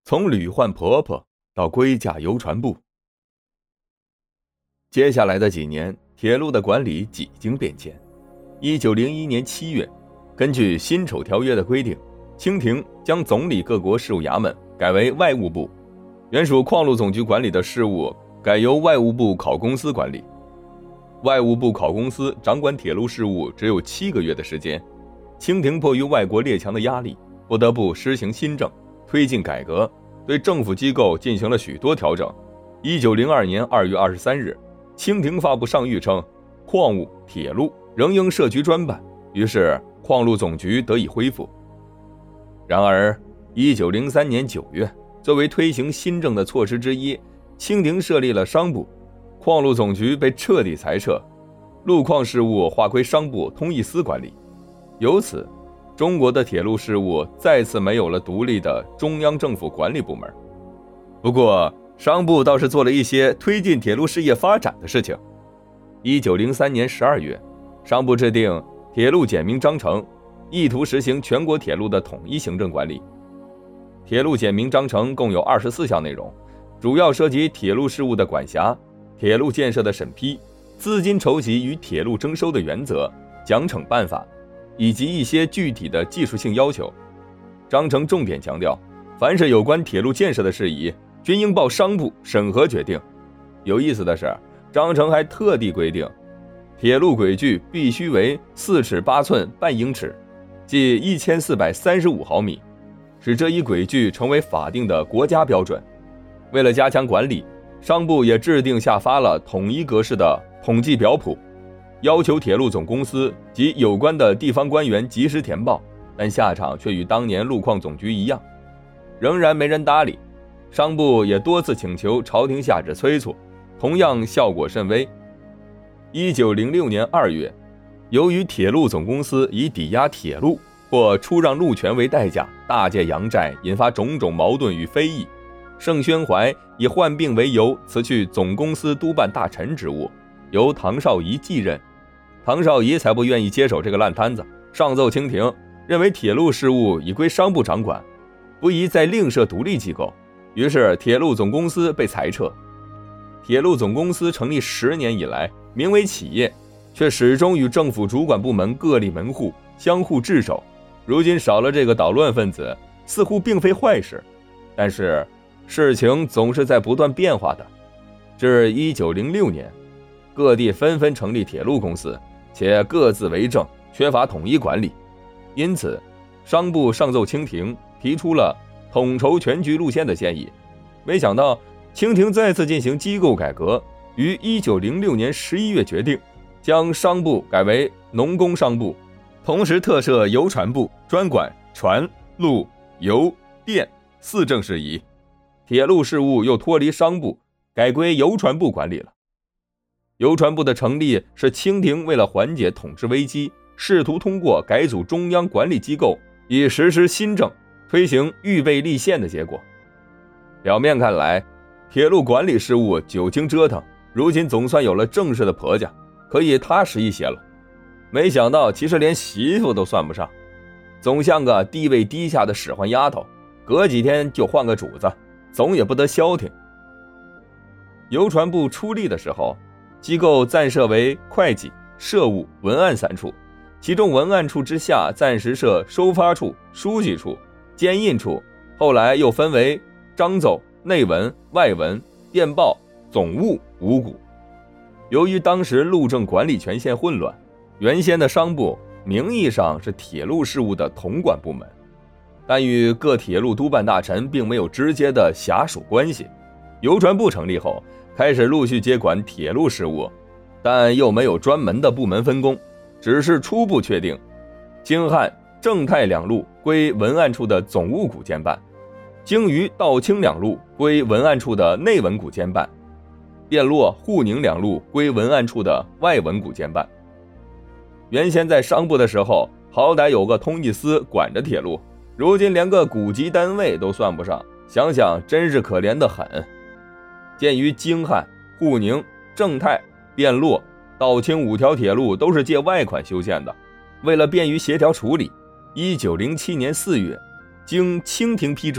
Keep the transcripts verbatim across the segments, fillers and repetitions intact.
从屡患婆婆到归嫁邮传部。接下来的几年，铁路的管理几经变迁。一九零一年七月，根据辛丑条约的规定，清廷将总理各国事务衙门改为外务部，原属矿路总局管理的事务改由外务部考公司管理。外务部考公司掌管铁路事务只有七个月的时间，清廷迫于外国列强的压力，不得不施行新政，推进改革，对政府机构进行了许多调整。一九零二年二月二十三日，清廷发布上谕称，矿务、铁路仍应设局专办，于是矿路总局得以恢复。然而一九零三年九月，作为推行新政的措施之一，清廷设立了商部，矿路总局被彻底裁撤，路矿事务划归商部通义司管理。由此，中国的铁路事务再次没有了独立的中央政府管理部门。不过商部倒是做了一些推进铁路事业发展的事情。一九零三年十二月，商部制定铁路简明章程，意图实行全国铁路的统一行政管理。铁路简明章程共有二十四项内容，主要涉及铁路事务的管辖、铁路建设的审批、资金筹集与铁路征收的原则、奖惩办法，以及一些具体的技术性要求。章程重点强调，凡是有关铁路建设的事宜，均应报商部审核决定。有意思的是，章程还特地规定，铁路轨距必须为四尺八寸半英尺，即一千四百三十五毫米，使这一轨距成为法定的国家标准。为了加强管理，商部也制定下发了统一格式的统计表谱，要求铁路总公司及有关的地方官员及时填报，但下场却与当年路矿总局一样，仍然没人搭理。商部也多次请求朝廷下旨催促，同样效果甚微。一九零六年二月，由于铁路总公司以抵押铁路或出让路权为代价大借洋债，引发种种矛盾与非议，盛宣怀以患病为由辞去总公司督办大臣职务，由唐绍仪继任。唐绍仪才不愿意接手这个烂摊子，上奏清廷，认为铁路事务已归商部掌管，不宜再另设独立机构，于是铁路总公司被裁撤。铁路总公司成立十年以来，名为企业，却始终与政府主管部门各立门户，相互掣手。如今少了这个捣乱分子，似乎并非坏事，但是事情总是在不断变化的。至一九零六年，各地纷纷成立铁路公司，且各自为政，缺乏统一管理。因此商部上奏清廷，提出了统筹全局路线的建议。没想到清廷再次进行机构改革，于一九零六年十一月决定将商部改为农工商部，同时特设邮传部，专管船、路、邮、电四政事宜。铁路事务又脱离商部，改归邮传部管理了。邮传部的成立是清廷为了缓解统治危机，试图通过改组中央管理机构，以实施新政，推行预备立宪的结果。表面看来，铁路管理事务久经折腾，如今总算有了正式的婆家，可以踏实一些了。没想到其实连媳妇都算不上，总像个地位低下的使唤丫头，隔几天就换个主子，总也不得消停。邮传部出立的时候，机构暂设为会计、社务、文案三处，其中文案处之下暂时设收发处、书记处、监印处，后来又分为章奏、内文、外文、电报、总务五股。由于当时路政管理权限混乱，原先的商部名义上是铁路事务的统管部门，但与各铁路督办大臣并没有直接的辖属关系。邮传部成立后，开始陆续接管铁路事务，但又没有专门的部门分工，只是初步确定京汉、正太两路归文案处的总务股监办，京渝、道清两路归文案处的内文股监办，汴洛、沪宁两路归文案处的外文股监办。原先在商部的时候，好歹有个通义司管着铁路，如今连个股级单位都算不上，想想真是可怜得很。鉴于京汉、沪宁、正太、汴洛、道清五条铁路都是借外款修建的，为了便于协调处理，一九零七年四月，经清廷批准，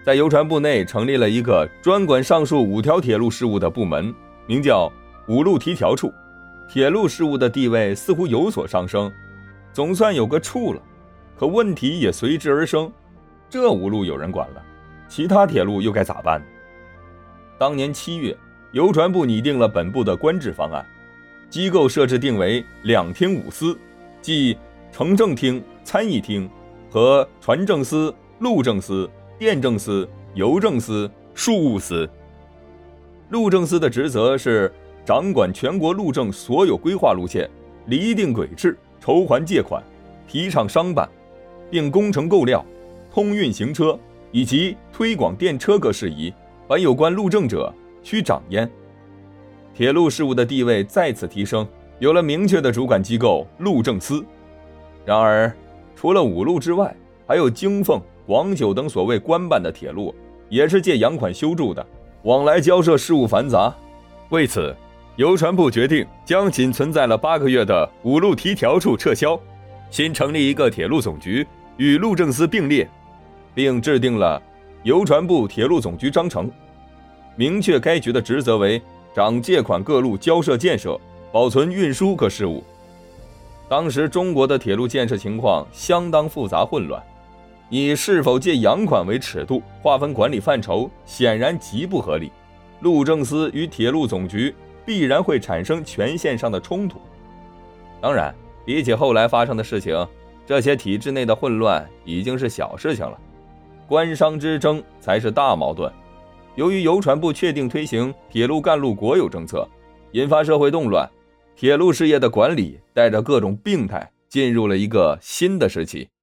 在邮传部内成立了一个专管上述五条铁路事务的部门，名叫五路提调处。铁路事务的地位似乎有所上升，总算有个处了。可问题也随之而生，这五路有人管了，其他铁路又该咋办？当年七月，邮传部拟定了本部的官制方案，机构设置定为两厅五司，即承政厅、参议厅和船政司、路政司、电政司、邮政司、庶务司。路政司的职责是掌管全国路政所有规划路线，厘定轨制，筹还借款，提倡商办，并工程购料、通运行车以及推广电车各事宜，凡有关路政者须掌焉。铁路事务的地位再次提升，有了明确的主管机构路政司。然而除了五路之外，还有京凤、广九等所谓官办的铁路，也是借洋款修筑的，往来交涉事务繁杂。为此，邮传部决定将仅存在了八个月的五路提调处撤销，新成立一个铁路总局，与路政司并列，并制定了邮传部铁路总局章程，明确该局的职责为掌借款各路交涉建设、保存运输各事务。当时中国的铁路建设情况相当复杂混乱，以是否借洋款为尺度划分管理范畴，显然极不合理。路政司与铁路总局必然会产生权限上的冲突。当然，比起后来发生的事情，这些体制内的混乱已经是小事情了，官商之争才是大矛盾。由于邮传部确定推行铁路干路国有政策，引发社会动乱，铁路事业的管理带着各种病态进入了一个新的时期。